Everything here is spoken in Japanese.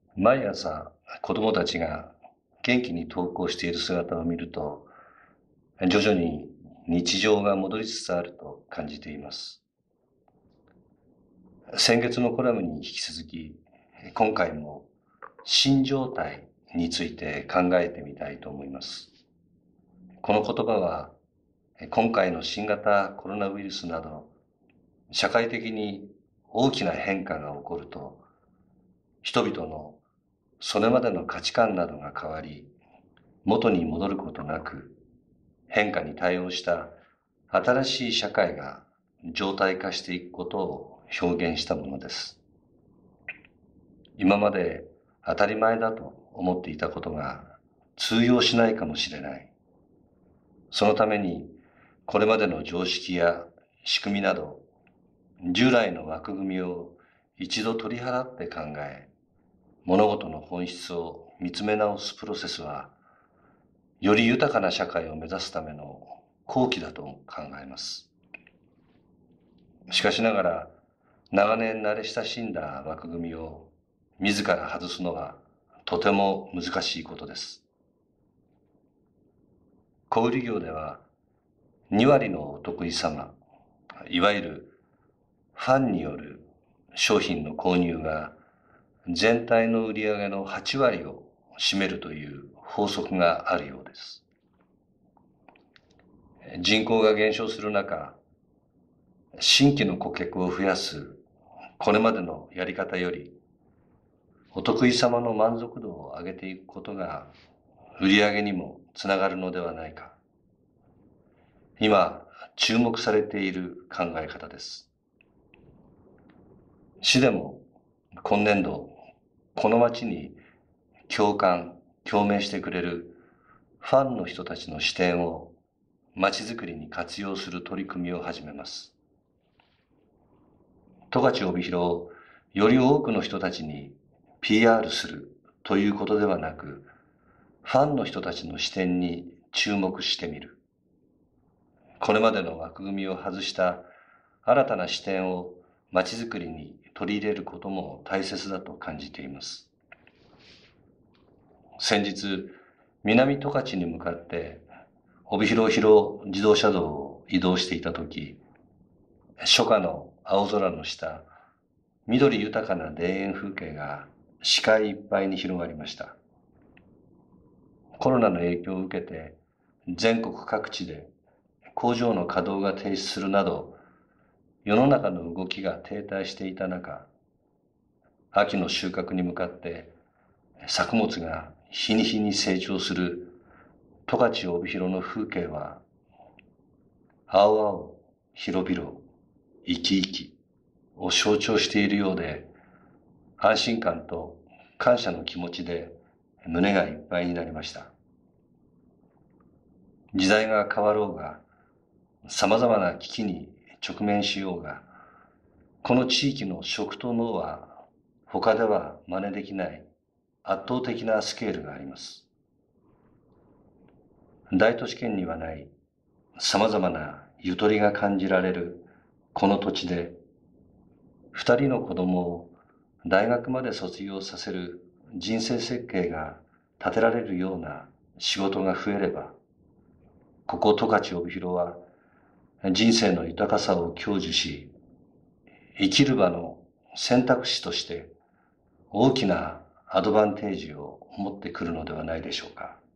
毎朝子供たちが元気に登校している姿を見ると、徐々に日常が戻りつつあると感じています。先月のコラムに引き続き、今回も新状態について考えてみたいと思います。この言葉は、今回の新型コロナウイルスなど、社会的に大きな変化が起こると、人々のそれまでの価値観などが変わり、元に戻ることなく、変化に対応した新しい社会が常態化していくことを表現したものです。今まで当たり前だと思っていたことが通用しないかもしれない。そのために、これまでの常識や仕組みなど、従来の枠組みを一度取り払って考え、物事の本質を見つめ直すプロセスは、より豊かな社会を目指すための好機だと考えます。しかしながら、長年慣れ親しんだ枠組みを自ら外すのはとても難しいことです。小売業では、2割のお得意様、いわゆるファンによる商品の購入が全体の売上の8割を占めるという法則があるようです。人口が減少する中、新規の顧客を増やすこれまでのやり方より、お得意様の満足度を上げていくことが売上にもつながるのではないか。今、注目されている考え方です。市でも今年度、この街に共感、共鳴してくれるファンの人たちの視点を街づくりに活用する取り組みを始めます。十勝帯広をより多くの人たちに PR するということではなく、ファンの人たちの視点に注目してみる。これまでの枠組みを外した新たな視点を街づくりに取り入れることも大切だと感じています。先日、南十勝に向かって帯広広自動車道を移動していたとき、初夏の青空の下、緑豊かな田園風景が視界いっぱいに広がりました。コロナの影響を受けて、全国各地で工場の稼働が停止するなど、世の中の動きが停滞していた中、秋の収穫に向かって作物が日に日に成長する十勝帯広の風景は、青々、広々、生き生きを象徴しているようで、安心感と感謝の気持ちで胸がいっぱいになりました。時代が変わろうが、様々な危機に直面しようが、この地域の食と農は他では真似できない圧倒的なスケールがあります。大都市圏にはない様々なゆとりが感じられるこの土地で、二人の子供を大学まで卒業させる人生設計が立てられるような仕事が増えれば、ここ十勝帯広は人生の豊かさを享受し、生きる場の選択肢として大きなアドバンテージを持ってくるのではないでしょうか。